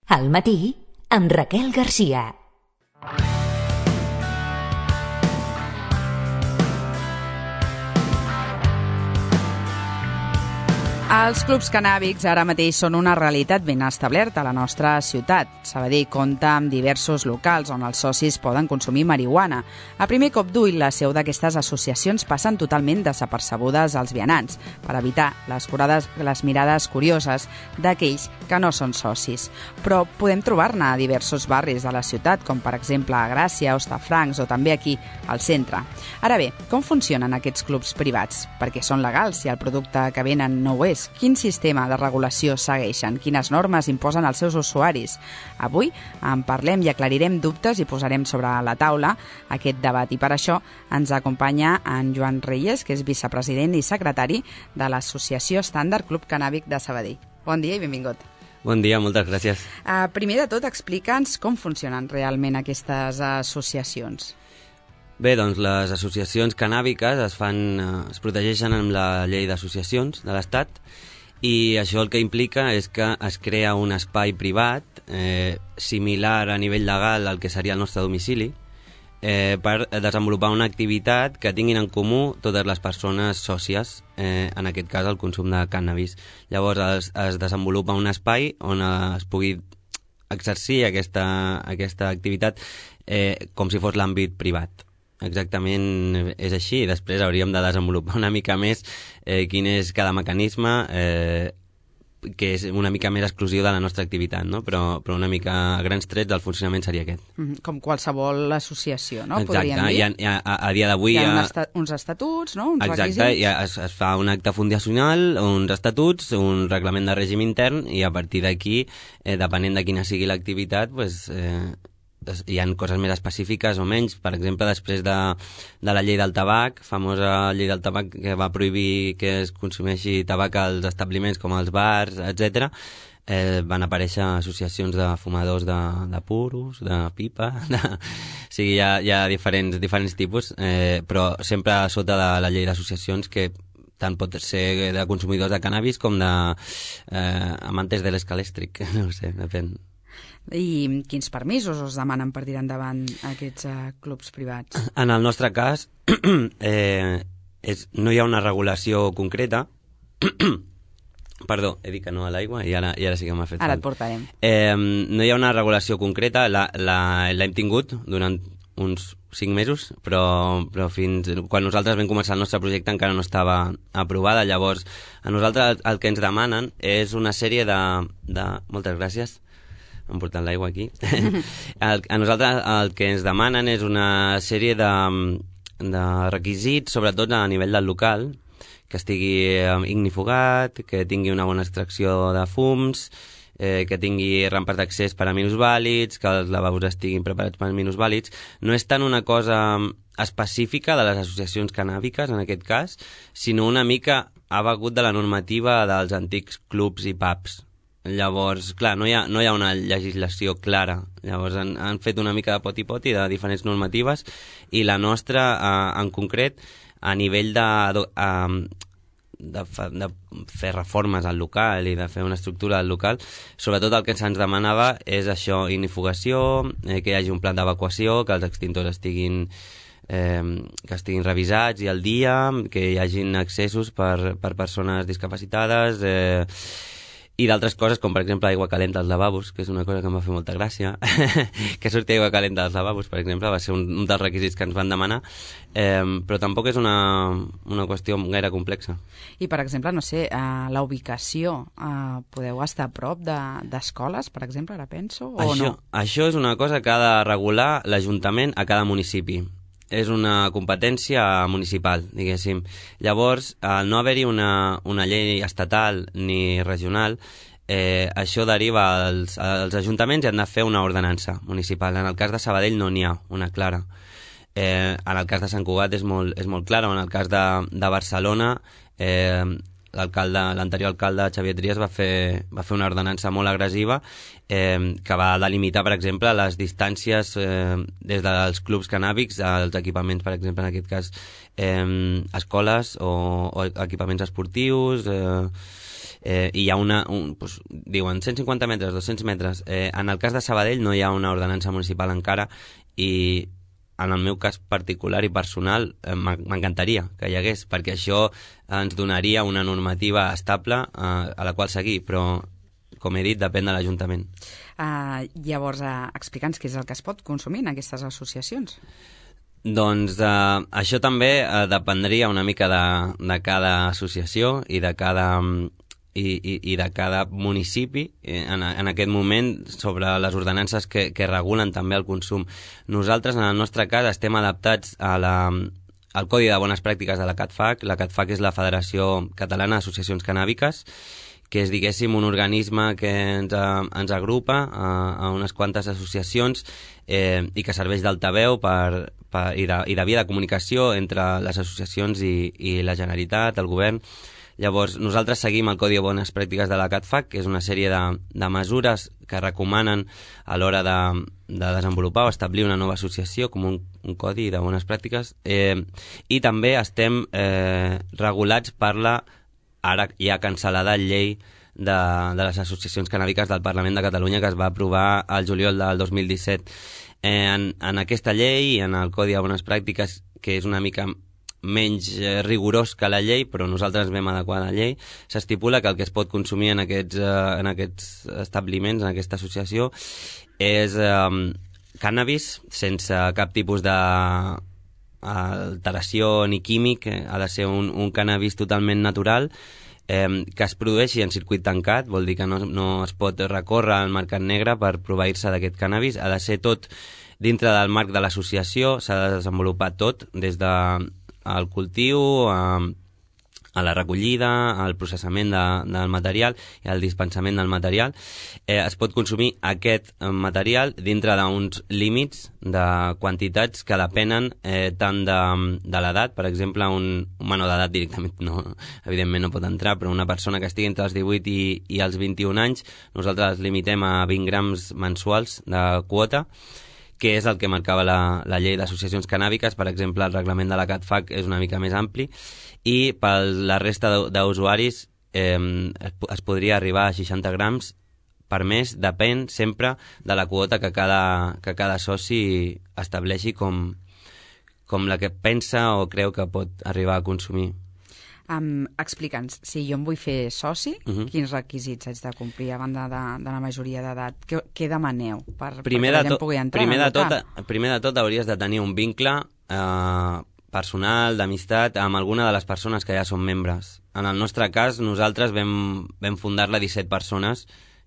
Al matí, amb Raquel Garcia. Els clubs cannàbics ara mateix són una realitat ben establerta a la nostra ciutat. Sabadell compta amb diversos locals on els socis poden consumir marihuana. A primer cop d'ull, la seu d'aquestes associacions passen totalment desapercebudes als vianants, per evitar les mirades curioses d'aquells que no són socis. Però podem trobar-ne a diversos barris de la ciutat, com per exemple a Gràcia, Hostafrancs o també aquí al centre. Ara bé, com funcionen aquests clubs privats? Perquè són legals si el producte que venen no ho és. Quin sistema de regulació segueixen? Quines normes imposen als seus usuaris? Avui en parlem i aclarirem dubtes i posarem sobre la taula aquest debat. I per això ens acompanya en Joan Reyes, que és vicepresident i secretari de l'Associació Estàndard Club Cannàbic de Sabadell. Bon dia i benvingut. Bon dia, moltes gràcies. Primer de tot, explica'ns com funcionen realment aquestes associacions. Bé, doncs les associacions cannàbiques es protegeixen amb la llei d'associacions de l'Estat i això el que implica és que es crea un espai privat similar a nivell legal al que seria el nostre domicili per desenvolupar una activitat que tinguin en comú totes les persones sòcies, en aquest cas el consum de cànnabis. Llavors es desenvolupa un espai on es pugui exercir aquesta activitat com si fos l'àmbit privat. Exactament és així. Després hauríem de desenvolupar una mica més quin és cada mecanisme que és una mica més exclusiu de la nostra activitat, no? Però una mica a grans trets el funcionament seria aquest. Com qualsevol associació, no? Exacte, a dia d'avui hi ha uns estatuts, no? Uns requisits. Exacte, es fa un acte fundacional, uns estatuts, un reglament de règim intern i a partir d'aquí, depenent de quina sigui l'activitat, hi ha coses més específiques o menys. Per exemple, després de la llei del tabac, famosa llei del tabac que va prohibir que es consumeixi tabac als establiments com els bars, etc., van aparèixer associacions de fumadors de puros, de pipa, o sigui, hi ha diferents tipus, però sempre sota de la llei d'associacions que tant pot ser de consumidors de cannabis com d'amantes de l'escalèstric, no ho sé, depèn. I quins permisos us demanen per tirar endavant aquests clubs privats? En el nostre cas, no hi ha una regulació concreta. Perdó, he dit que no a l'aigua i ara sí que m'ha fet Ara et portarem. No hi ha una regulació concreta, l'hem tingut durant uns 5 mesos, però fins quan nosaltres vam començar el nostre projecte encara no estava aprovada. Llavors, a nosaltres el que ens demanen és una sèrie de... Moltes gràcies. Hem portat l'aigua aquí. A nosaltres el que ens demanen és una sèrie de requisits, sobretot a nivell del local, que estigui ignifugat, que tingui una bona extracció de fums, que tingui rampes d'accés per a minusvàlids, que els lavabos estiguin preparats per a minusvàlids. No és tant una cosa específica de les associacions cannàbiques, en aquest cas, sinó una mica ha begut de la normativa dels antics clubs i pubs. Llavors, clar, no hi ha una legislació clara. Llavors han fet una mica de poti-poti de diferents normatives i la nostra, en concret, a nivell de fer reformes al local i de fer una estructura al local, sobretot el que se'ns demanava és això, ignifugació, que hi hagi un plan d'evacuació, que els extintors estiguin revisats i al dia, que hi hagin accessos per persones discapacitades, i d'altres coses, com per exemple aigua calenta als lavabos, que és una cosa que em va fer molta gràcia, que surti aigua calenta als lavabos, per exemple, va ser un dels requisits que ens van demanar, però tampoc és una qüestió gaire complexa. I, per exemple, no sé, la ubicació, podeu estar a prop d'escoles, per exemple, ara penso, o no? Això és una cosa que ha de regular l'Ajuntament a cada municipi. És una competència municipal, diguéssim. Llavors, al no haver-hi una llei estatal ni regional, això deriva als ajuntaments i han de fer una ordenança municipal. En el cas de Sabadell no n'hi ha una clara. En el cas de Sant Cugat és molt clara, o en el cas de Barcelona, l'anterior alcalde Xavier Trias va fer una ordenança molt agressiva que va delimitar, per exemple, les distàncies des dels clubs cannàbics als equipaments, per exemple, en aquest cas escoles o equipaments esportius, i hi ha diuen 150 metres, 200 metres. En el cas de Sabadell no hi ha una ordenança municipal encara i en el meu cas particular i personal m'encantaria que hi hagués, perquè això ens donaria una normativa estable a la qual seguir, però com he dit, depèn de l'Ajuntament. Llavors, explica'ns què és el que es pot consumir en aquestes associacions. Doncs això també dependria una mica de cada associació i de cada municipi en aquest moment sobre les ordenances que regulen també el consum. Nosaltres, en el nostre cas, estem adaptats al Codi de Bones Pràctiques de la CATFAC. La CATFAC és la Federació Catalana d'Associacions Cannàbiques, que és, diguéssim, un organisme que ens agrupa a unes quantes associacions i que serveix d'altaveu i de via de comunicació entre les associacions i la Generalitat, el govern. Llavors, nosaltres seguim el Codi de Bones Pràctiques de la CATFAC, que és una sèrie de mesures que recomanen a l'hora de desenvolupar o establir una nova associació, com un codi de bones pràctiques, i també estem regulats per ara ja cancel·lada llei de les associacions cannàbiques del Parlament de Catalunya, que es va aprovar al juliol del 2017. En aquesta llei i en el Codi de Bones Pràctiques, que és una mica menys rigorós que la llei, però nosaltres vam adequar la llei, s'estipula que el que es pot consumir en aquests establiments, en aquesta associació, és cànnabis sense cap tipus d'alteració ni químic. Ha de ser un cànnabis totalment natural, que es produeixi en circuit tancat, vol dir que no es pot recórrer al mercat negre per proveir-se d'aquest cànnabis. Ha de ser tot dintre del marc de l'associació, s'ha de desenvolupar tot, des del cultiu, a la recollida, al processament del material i al dispensament del material. Es pot consumir aquest material dintre d'uns límits de quantitats que depenen tant de l'edat. Per exemple, un menor d'edat directament evidentment no pot entrar, però una persona que estigui entre els 18 i els 21 anys, nosaltres els limitem a 20 grams mensuals de quota, que és el que marcava la llei d'associacions cannàbiques. Per exemple, el reglament de la CATFAC és una mica més ampli, i per la resta d'usuaris es podria arribar a 60 grams per mes, depèn sempre de la quota que cada soci estableixi com la que pensa o creu que pot arribar a consumir. Explica'ns, si jo em vull fer soci, quins requisits haig de complir a banda de la majoria d'edat? Què demaneu perquè la gent pugui entrar en el local? Primer de tot hauries de tenir un vincle personal, d'amistat, amb alguna de les persones que ja són membres. En el nostre cas, nosaltres vam fundar-la 17 persones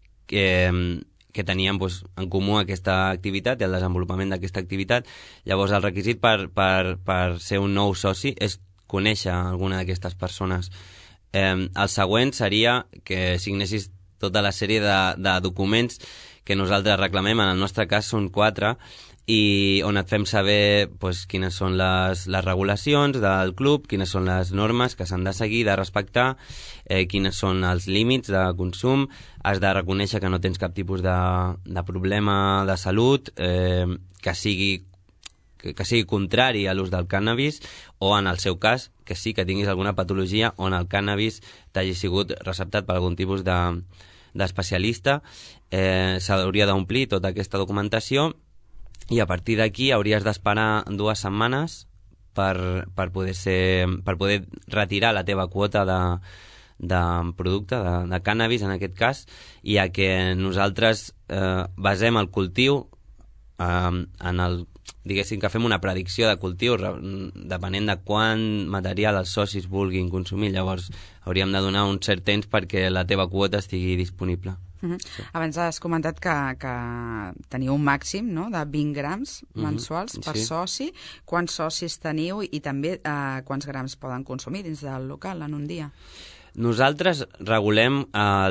que tenien en comú aquesta activitat i el desenvolupament d'aquesta activitat. Llavors, el requisit per ser un nou soci és conèixer alguna d'aquestes persones. El següent seria que signessis tota la sèrie de documents que nosaltres reclamem. En el nostre cas són 4, i on et fem saber quines són les regulacions del club, quines són les normes que s'han de seguir, de respectar, quines són els límits de consum. Has de reconèixer que no tens cap tipus de problema de salut que sigui contrari a l'ús del cànnabis, o en el seu cas, que sí que tinguis alguna patologia on el cànnabis t'hagi sigut receptat per algun tipus d'especialista. S'hauria d'omplir tota aquesta documentació, i a partir d'aquí hauries d'esperar 2 setmanes per poder retirar la teva quota de producte, de cànnabis en aquest cas, ja que nosaltres basem el cultiu diguéssim que fem una predicció de cultiu depenent de quant material els socis vulguin consumir. Llavors hauríem de donar un cert temps perquè la teva quota estigui disponible. Sí. Abans has comentat que teniu un màxim, no?, de 20 grams mensuals per soci. Quants socis teniu i també quants grams poden consumir dins del local en un dia? Nosaltres regulem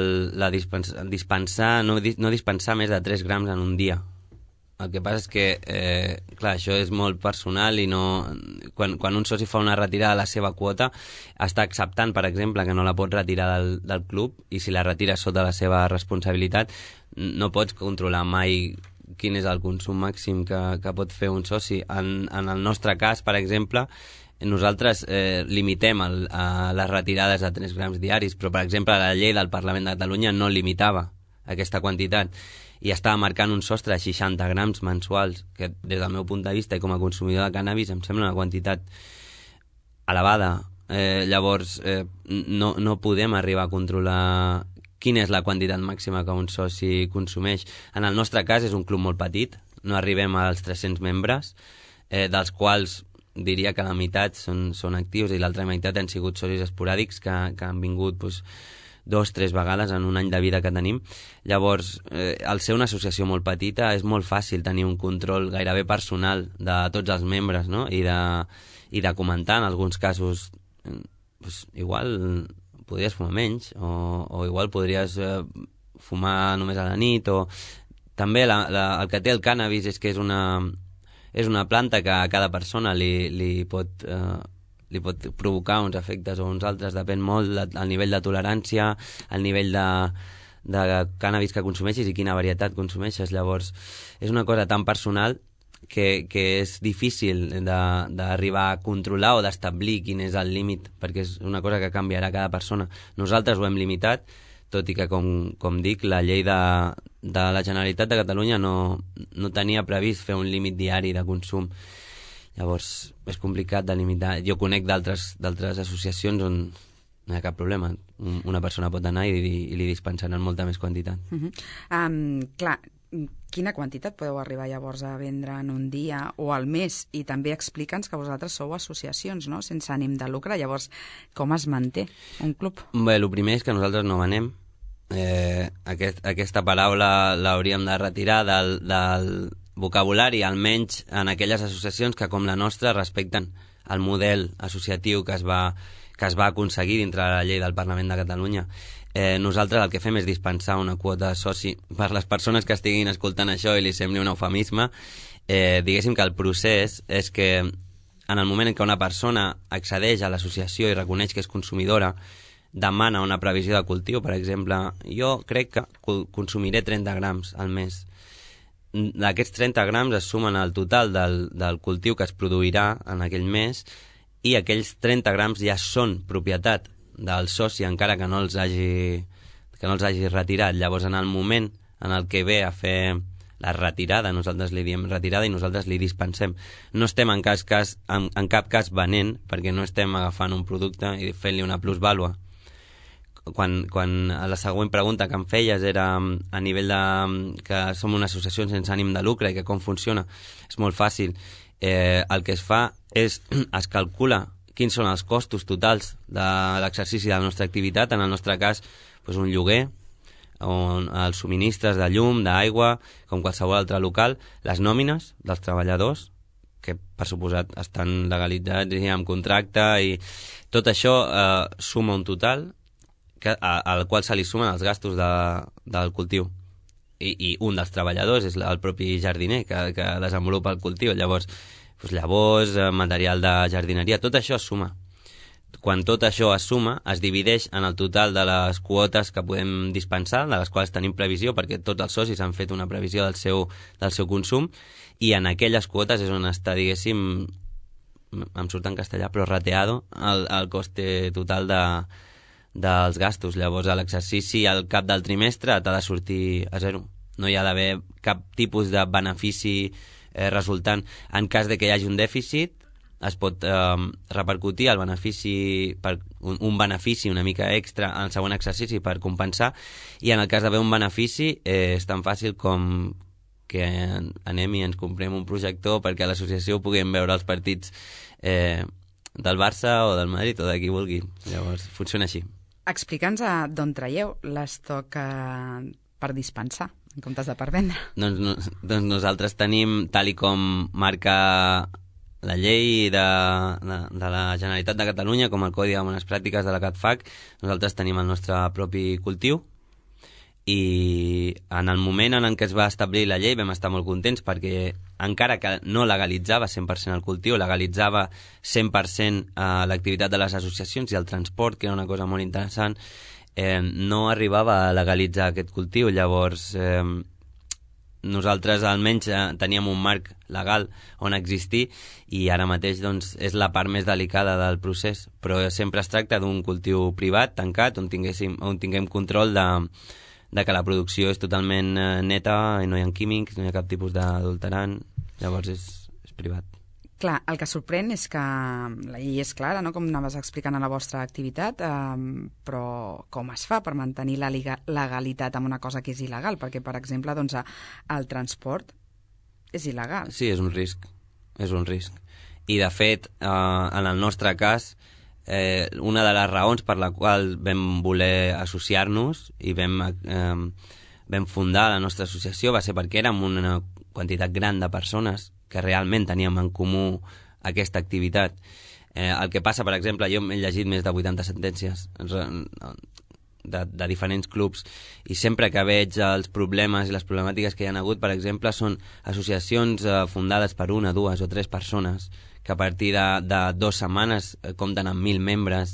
no dispensar més de 3 grams en un dia. El que passa és que, clar, això és molt personal i quan un soci fa una retirada de la seva quota, està acceptant, per exemple, que no la pot retirar del club, i si la retira sota la seva responsabilitat, no pots controlar mai quin és el consum màxim que pot fer un soci. En el nostre cas, per exemple, nosaltres limitem a les retirades a 3 grams diaris, però, per exemple, la llei del Parlament de Catalunya no limitava aquesta quantitat i estava marcant un sostre de 60 grams mensuals, que des del meu punt de vista i com a consumidor de cannabis em sembla una quantitat elevada. Llavors, no podem arribar a controlar quina és la quantitat màxima que un soci consumeix. En el nostre cas és un club molt petit, no arribem als 300 membres, dels quals diria que la meitat són actius i l'altra meitat han sigut socis esporàdics que han vingut 2-3 vegades en un any de vida que tenim. Llavors, al ser una associació molt petita és molt fàcil tenir un control gairebé personal de tots els membres, no? I de comentar en alguns casos igual podries fumar menys o igual podries fumar només a la nit o... També el que té el cànnabis és que és una planta que a cada persona li pot provocar uns efectes o uns altres, depèn molt del nivell de tolerància, el nivell de cànnabis que consumeixis i quina varietat consumeixes. Llavors, és una cosa tan personal que és difícil d'arribar a controlar o d'establir quin és el límit, perquè és una cosa que canviarà cada persona. Nosaltres ho hem limitat, tot i que, com dic, la llei de la Generalitat de Catalunya no tenia previst fer un límit diari de consum. Llavors, és complicat de limitar. Jo conec d'altres associacions on no hi ha cap problema. Una persona pot anar i li dispensaran molta més quantitat. Clar, quina quantitat podeu arribar llavors a vendre en un dia o al mes? I també explica'ns que vosaltres sou associacions, no?, sense ànim de lucre. Llavors, com es manté un club? Bé, el primer és que nosaltres no venem. Aquesta paraula l'hauríem de retirar del vocabulari, almenys en aquelles associacions que, com la nostra, respecten el model associatiu que es va aconseguir dintre la llei del Parlament de Catalunya. Nosaltres el que fem és dispensar una quota de soci. Per les persones que estiguin escoltant això i li sembli un eufemisme, diguéssim que el procés és que en el moment en què una persona accedeix a l'associació i reconeix que és consumidora, demana una previsió de cultiu. Per exemple, jo crec que consumiré 30 grams al mes. Aquests 30 grams es sumen al total del cultiu que es produirà en aquell mes i aquells 30 grams ja són propietat del soci encara que no els hagi retirat. Llavors, en el moment en el que ve a fer la retirada, nosaltres li diem retirada i nosaltres li dispensem. No estem en cap cas venent, perquè no estem agafant un producte i fent-li una plusvàlua. Quan a la següent pregunta que em feies era a nivell que som una associació sense ànim de lucre i que com funciona, és molt fàcil. El que es fa és es calcula quins són els costos totals de l'exercici de la nostra activitat, en el nostre cas un lloguer, els subministres de llum, d'aigua, com qualsevol altre local, les nòmines dels treballadors, que per suposat estan legalitzats i amb contracte, i tot això suma un total al qual se li sumen els gastos del cultiu. I un dels treballadors és el propi jardiner que desenvolupa el cultiu. Llavors, llavors, material de jardineria, tot això es suma. Quan tot això es suma, es divideix en el total de les quotes que podem dispensar, de les quals tenim previsió, perquè tots els socis han fet una previsió del seu consum, i en aquelles quotes és on està, diguéssim, em surt en castellà, però rateado el coste total dels gastos. Llavors, a l'exercici, al cap del trimestre, t'ha de sortir a zero. No hi ha d'haver cap tipus de benefici resultant. En cas de que hi hagi un dèficit, es pot repercutir el benefici per un benefici una mica extra en el següent exercici per compensar, i en el cas d'haver un benefici és tan fàcil com que anem i ens comprem un projector perquè a l'associació puguem veure els partits del Barça o del Madrid o de qui vulgui. Llavors funciona així. Explica'ns d'on traieu l'estoc per dispensar en comptes de per vendre. Doncs nosaltres tenim, tal i com marca la llei de la Generalitat de Catalunya, com el Codi de Bones Pràctiques de la CATFAC, nosaltres tenim el nostre propi cultiu, i en el moment en què es va establir la llei vam estar molt contents perquè encara que no legalitzava 100% el cultiu, legalitzava 100% l'activitat de les associacions i el transport, que era una cosa molt interessant, no arribava a legalitzar aquest cultiu. Llavors nosaltres almenys teníem un marc legal on existir i ara mateix doncs, és la part més delicada del procés, però sempre es tracta d'un cultiu privat, tancat, on tinguem control de que la producció és totalment neta i no hi ha químics, no hi ha cap tipus d'adulterant, llavors és privat. Clar, el que sorprèn és que la llei és clara, no?, com anaves explicant a la vostra activitat, però com es fa per mantenir la legalitat amb una cosa que és il·legal? Perquè, per exemple, doncs, el transport és il·legal. Sí, és un risc. I, de fet, en el nostre cas, una de les raons per la qual vam voler associar-nos i vam fundar la nostra associació va ser perquè érem una quantitat gran de persones que realment teníem en comú aquesta activitat. El que passa, per exemple, jo m'he llegit més de 80 sentències de diferents clubs i sempre que veig els problemes i les problemàtiques que hi ha hagut, per exemple, són associacions fundades per 1, 2 o 3 persones que a partir de 2 setmanes compten amb 1.000 membres.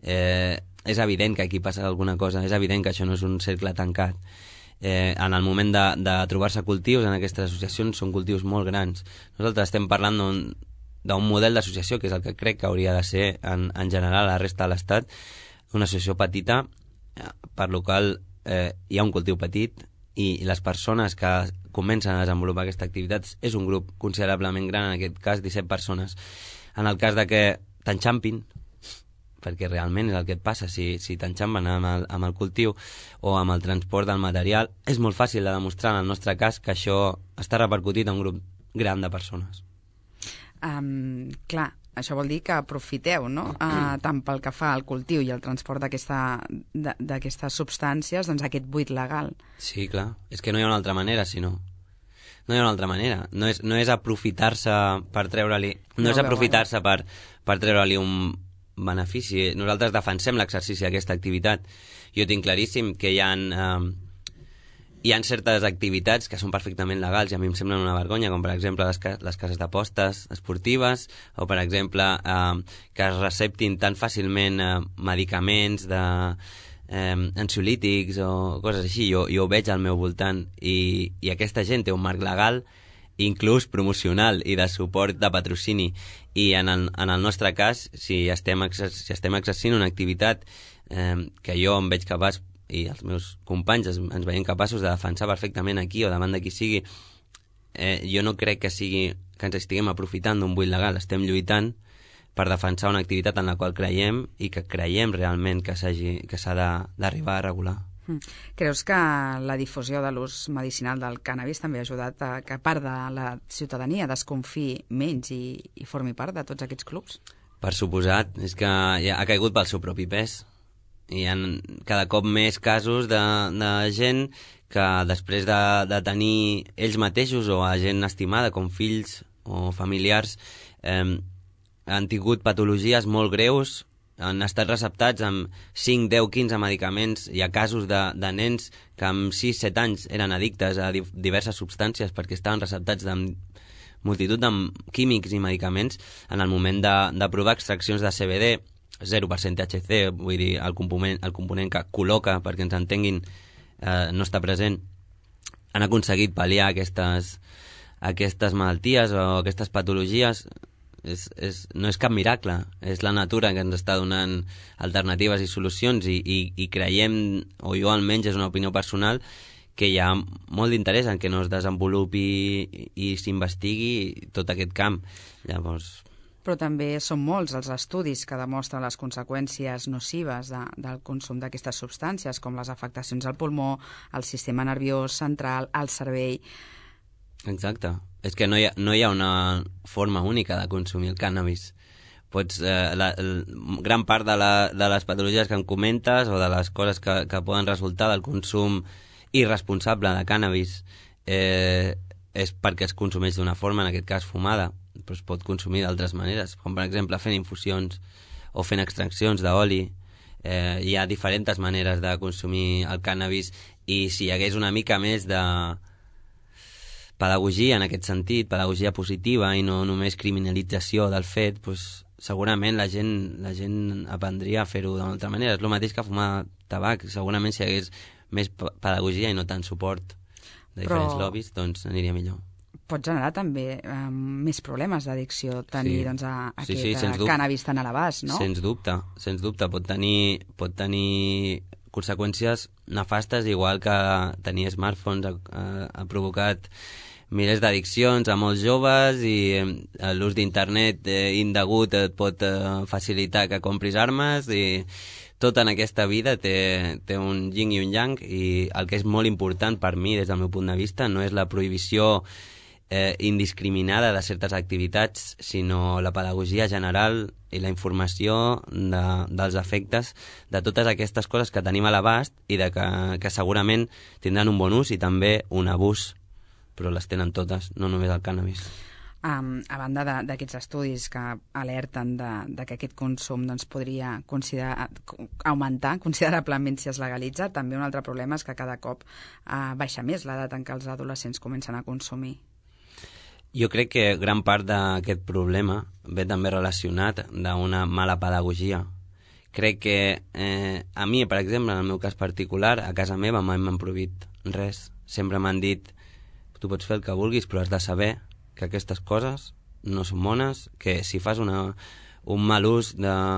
És evident que aquí passa alguna cosa, és evident que això no és un cercle tancat. En el moment de trobar-se cultius en aquestes associacions són cultius molt grans. Nosaltres estem parlant d'un model d'associació que és el que crec que hauria de ser en general a la resta de l'Estat, una associació petita per la qual hi ha un cultiu petit i les persones que comencen a desenvolupar aquesta activitat és un grup considerablement gran, en aquest cas 17 persones. En el cas de que t'enxampin, perquè realment és el que et passa si t'enxampen amb el cultiu o amb el transport del material, és molt fàcil de demostrar en el nostre cas que això està repercutit en un grup gran de persones. Clar, això vol dir que aprofiteu, no? Tant pel que fa al cultiu i al transport d'aquestes substàncies, doncs aquest buit legal. Sí, clar, és que no hi ha una altra manera, si no. No hi ha una altra manera. No és aprofitar-se per treure-li... No és aprofitar-se per treure-li un benefici. Nosaltres defensem l'exercici d'aquesta activitat. Jo tinc claríssim que hi ha certes activitats que són perfectament legals i a mi em semblen una vergonya, com per exemple les cases d'apostes esportives o per exemple que es receptin tan fàcilment medicaments ansiolítics o coses així. Jo ho veig al meu voltant i aquesta gent té un marc legal inclús promocional i de suport de patrocini i en el nostre cas si estem exercint una activitat que jo em veig capaç i els meus companys ens veiem capaços de defensar perfectament aquí o davant de qui sigui, jo no crec que ens estiguem aprofitant d'un buit legal, estem lluitant per defensar una activitat en la qual creiem i que creiem realment que s'ha d'arribar a regular. Creus que la difusió de l'ús medicinal del cànnabis també ha ajudat a que part de la ciutadania desconfiï menys i formi part de tots aquests clubs? Per suposat, és que ha caigut pel seu propi pes. Hi ha cada cop més casos de gent que després de tenir ells mateixos o a gent estimada com fills o familiars han tingut patologies molt greus, han estat receptats amb 5, 10, 15 medicaments. Hi ha casos de nens que amb 6, 7 anys eren addictes a diverses substàncies perquè estaven receptats amb multitud de químics i medicaments. En el moment de provar extraccions de CBD, 0% THC, vull dir, el component que col·loca, perquè ens entenguin, no està present, han aconseguit pal·liar aquestes malalties o aquestes patologies. No és cap miracle, és la natura que ens està donant alternatives i solucions i creiem, o jo almenys és una opinió personal, que hi ha molt d'interès en que no es desenvolupi i s'investigui tot aquest camp. Llavors... Però també són molts els estudis que demostren les conseqüències nocives del consum d'aquestes substàncies, com les afectacions al pulmó, al sistema nerviós central, al cervell... Exacte. És que no hi ha una forma única de consumir el cànnabis. Gran part de les patologies que em comentes o de les coses que poden resultar del consum irresponsable de cànnabis és perquè es consumeix d'una forma, en aquest cas fumada, però es pot consumir d'altres maneres, com per exemple fent infusions o fent extraccions d'oli. Hi ha diferents maneres de consumir el cànnabis i si hi hagués una mica més de pedagogia en aquest sentit, pedagogia positiva i no només criminalització del fet, doncs segurament la gent aprendria a fer-ho d'una altra manera. És el mateix que fumar tabac, segurament si hi hagués més pedagogia i no tant suport diferents lobbies, doncs aniria millor. Pot generar també més problemes d'addicció tenir aquest cànnabis tan a l'abast, no? Sens dubte. Pot tenir conseqüències nefastes, igual que tenir smartphones ha provocat milers d'addiccions a molts joves, i l'ús d'internet indegut et pot facilitar que compris armes, i tot en aquesta vida té un yin i un yang, i el que és molt important per mi, des del meu punt de vista, no és la prohibició indiscriminada de certes activitats, sinó la pedagogia general i la informació dels efectes de totes aquestes coses que tenim a l'abast i que segurament tindran un bon ús i també un abús, però les tenen totes, no només el cànnabis. A banda d'aquests estudis que alerten que aquest consum podria augmentar considerablement si es legalitza, també un altre problema és que cada cop baixa més l'edat en què els adolescents comencen a consumir. Jo crec que gran part d'aquest problema ve també relacionat d'una mala pedagogia. Crec que a mi, per exemple, en el meu cas particular, a casa meva mai m'han prohibit res. Sempre m'han dit, tu pots fer el que vulguis, però has de saber que aquestes coses no són bones, que si fas un mal ús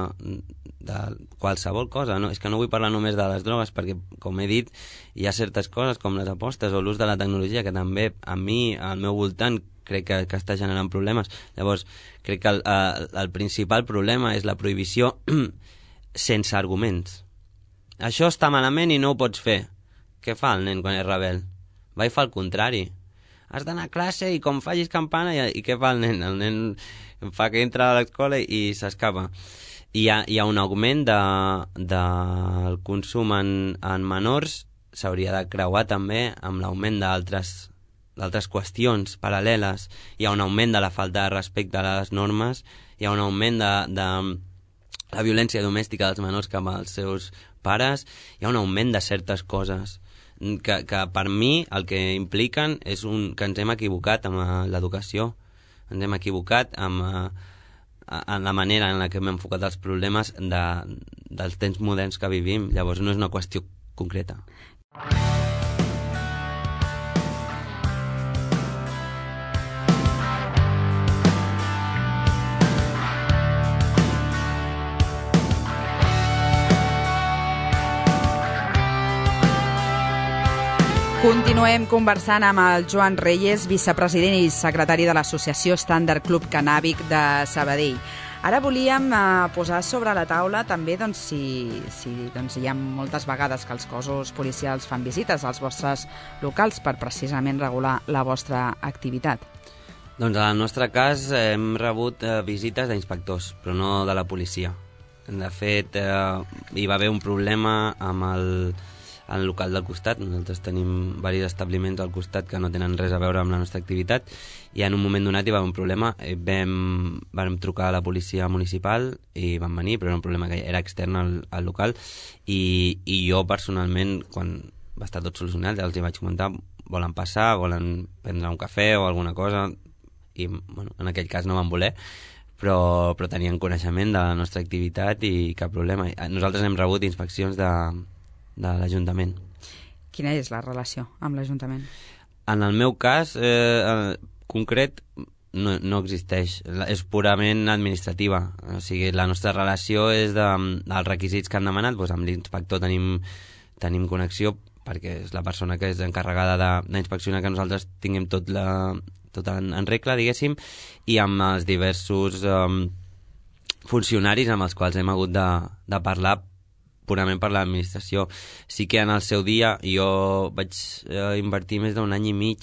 de qualsevol cosa, no? És que no vull parlar només de les drogues, perquè, com he dit, hi ha certes coses com les apostes o l'ús de la tecnologia que també a mi, al meu voltant, crec que està generant problemes. Llavors, crec que el principal problema és la prohibició sense arguments. Això està malament i no ho pots fer. Què fa el nen quan és rebel? Va i fa el contrari. Has d'anar a classe i com facis campana, i què fa el nen? El nen fa que entra a l'escola i s'escapa. Hi ha un augment del consum en menors, s'hauria de creuar també amb l'augment d'altres qüestions paral·leles. Hi ha un augment de la falta de respecte a les normes, hi ha un augment de la violència domèstica dels menors cap als seus pares, hi ha un augment de certes coses que per mi el que impliquen és que ens hem equivocat amb l'educació, ens hem equivocat en la manera en la que hem enfocat els problemes dels temps moderns que vivim. Llavors no és una qüestió concreta. Continuem conversant amb el Joan Reyes, vicepresident i secretari de l'associació Estàndard Club Cannàbic de Sabadell. Ara volíem posar sobre la taula també si hi ha moltes vegades que els cossos policials fan visites als vostres locals per precisament regular la vostra activitat. Doncs en el nostre cas hem rebut visites d'inspectors, però no de la policia. De fet, hi va haver un problema amb el local del costat. Nosaltres tenim diversos establiments al costat que no tenen res a veure amb la nostra activitat, i en un moment donat hi va haver un problema. Vam trucar a la policia municipal i van venir, però era un problema que era extern al local, i jo personalment, quan va estar tot solucionat, ja els hi vaig comentar, volen passar, volen prendre un cafè o alguna cosa, i bueno, en aquell cas no van voler, però tenien coneixement de la nostra activitat i cap problema. Nosaltres hem rebut inspeccions de l'Ajuntament. Quina és la relació amb l'Ajuntament? En el meu cas concret no existeix, és purament administrativa. O sigui, la nostra relació és dels requisits que han demanat. Doncs amb l'inspector tenim connexió, perquè és la persona que és encarregada d'inspeccionar que nosaltres tinguem tot en regla, diguéssim, i amb els diversos funcionaris amb els quals hem hagut de parlar purament per l'administració. Sí que en el seu dia jo vaig invertir més d'un any i mig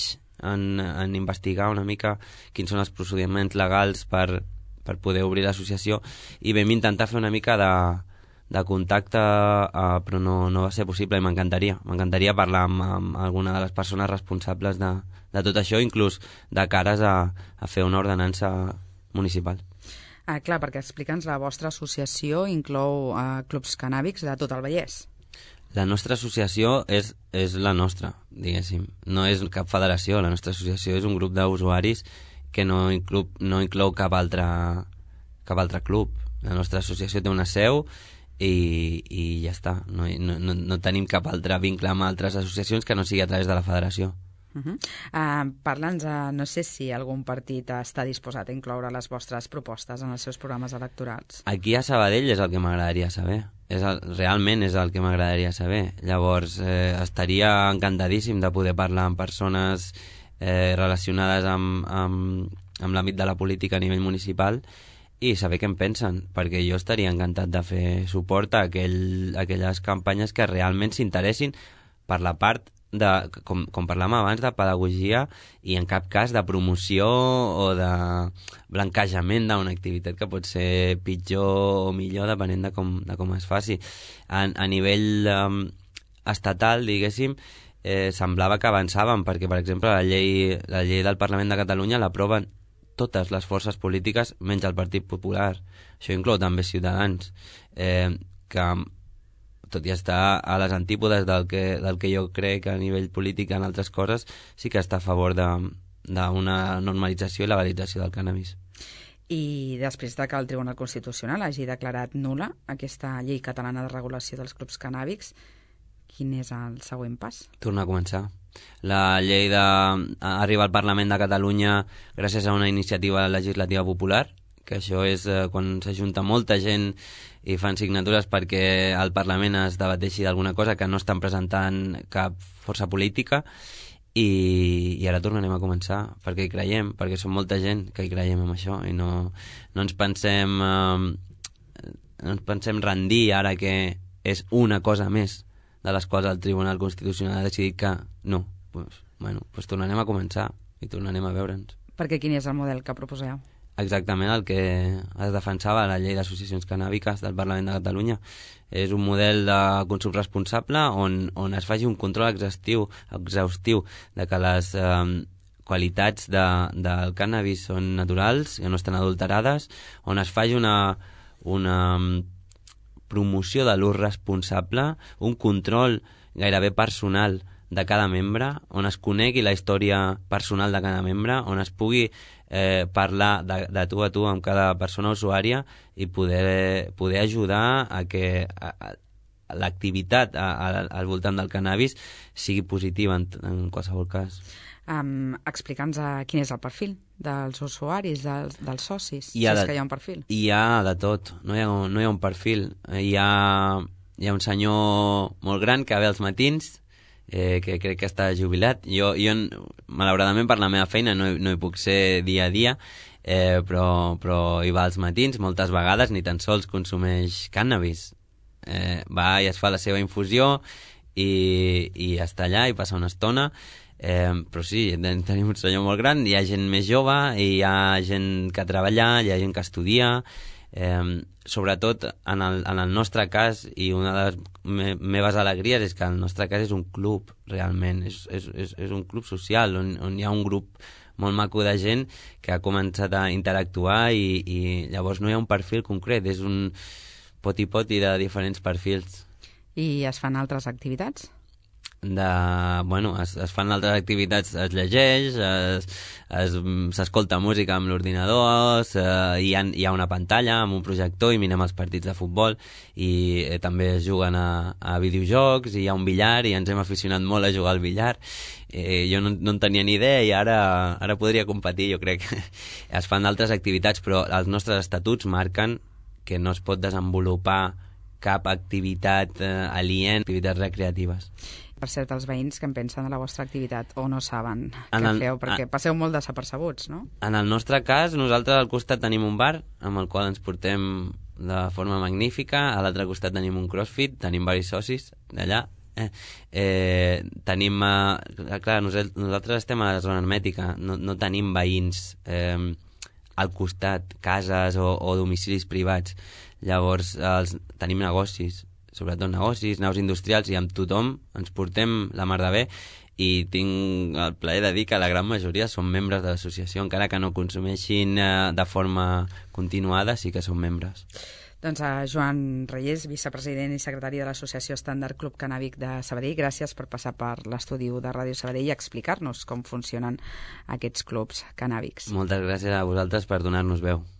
en investigar una mica quins són els procediments legals per poder obrir l'associació, i vam intentar fer una mica de contacte, però no va ser possible, i m'encantaria parlar amb alguna de les persones responsables de tot això, inclús de cares a fer una ordenança municipal. Clar, perquè explica'ns, la vostra associació inclou clubs cannàbics de tot el Vallès. La nostra associació és la nostra, diguéssim. No és cap federació, la nostra associació és un grup d'usuaris que no inclou cap altre club. La nostra associació té una seu i ja està. No tenim cap altre vincle amb altres associacions que no sigui a través de la federació. Parla'ns, no sé si algun partit està disposat a incloure les vostres propostes en els seus programes electorals. Aquí a Sabadell és el que m'agradaria saber. Realment és el que m'agradaria saber. Llavors, estaria encantadíssim de poder parlar amb persones relacionades amb l'àmbit de la política a nivell municipal i saber què en pensen, perquè jo estaria encantat de fer suport a aquelles campanyes que realment s'interessin per la part de, com parlàvem abans, de pedagogia i en cap cas de promoció o de blanquejament d'una activitat que pot ser pitjor o millor depenent de com es faci. A nivell estatal, diguéssim, semblava que avançàvem, perquè, per exemple, la llei del Parlament de Catalunya l'aproven totes les forces polítiques menys el Partit Popular. Això inclou també Ciutadans, que tot i estar a les antípodes del que jo crec a nivell polític en altres coses, sí que està a favor d'una normalització i legalització del cànnabis. I després de que el Tribunal Constitucional hagi declarat nul·la aquesta llei catalana de regulació dels clubs cannàbics, quin és el següent pas? Tornar a començar. La llei arriba al Parlament de Catalunya gràcies a una iniciativa legislativa popular, que això és quan s'ajunta molta gent i fan signatures perquè al Parlament es debateixi d'alguna cosa que no estan presentant cap força política, i ara tornarem a començar, perquè hi creiem, perquè som molta gent que hi creiem en això i no ens pensem rendir ara que és una cosa més de les quals el Tribunal Constitucional ha decidit que no. Doncs tornarem a començar i tornarem a veure'ns. Perquè quin és el model que proposeu? Exactament el que es defensava a la llei d'associacions cannàbiques del Parlament de Catalunya. És un model de consum responsable on es faci un control exhaustiu de que les qualitats del cànnabis són naturals, que no estan adulterades, on es faci una promoció de l'ús responsable, un control gairebé personal de cada membre, on es conegui la història personal de cada membre, on es pugui parlar de tu a tu amb cada persona usuària i poder ajudar a que l'activitat al voltant del cannabis sigui positiva en qualsevol cas. Explica'ns quin és el perfil dels usuaris, dels socis, si és que hi ha un perfil. Hi ha de tot, no hi ha un perfil. Hi ha un senyor molt gran que ve als matins, que crec que està jubilat. Jo malauradament, per la meva feina no hi puc ser dia a dia, però hi va als matins, moltes vegades ni tan sols consumeix cànnabis. Va i es fa la seva infusió i està allà i passa una estona. Però sí, tenim un senyor molt gran, hi ha gent més jove, hi ha gent que treballa, hi ha gent que estudia, sobretot en el nostre cas, i una de les meves alegries és que el nostre cas és un club, realment, és un club social on hi ha un grup molt maco de gent que ha començat a interactuar i llavors no hi ha un perfil concret, és un poti-poti de diferents perfils. I es fan altres activitats? Es fan altres activitats, es llegeix, s'escolta música amb l'ordinador, hi ha una pantalla amb un projector i mirem els partits de futbol, i també es juguen a videojocs, i hi ha un billar i ens hem aficionat molt a jugar al billar. Jo no en tenia ni idea i ara podria competir, jo crec. Es fan altres activitats, però els nostres estatuts marquen que no es pot desenvolupar cap activitat aliena, activitats recreatives. Per cert, els veïns que en pensen de la vostra activitat o no saben què feu, perquè passeu molt desapercebuts, no? En el nostre cas, nosaltres al costat tenim un bar amb el qual ens portem de forma magnífica, a l'altre costat tenim un crossfit, tenim diversos socis d'allà. Tenim... clar, nosaltres estem a la zona hermètica, no tenim veïns al costat, cases o domicilis privats. Llavors tenim negocis, sobretot negocis, naus industrials, i amb tothom ens portem la mar de bé, i tinc el plaer de dir que la gran majoria són membres de l'associació, encara que no consumeixin de forma continuada, sí que són membres. Doncs a Joan Reyes, vicepresident i secretari de l'Associació Estàndard Club Cannàbic de Sabadell, gràcies per passar per l'estudi de Ràdio Sabadell i explicar-nos com funcionen aquests clubs cannàbics. Moltes gràcies a vosaltres per donar-nos veu.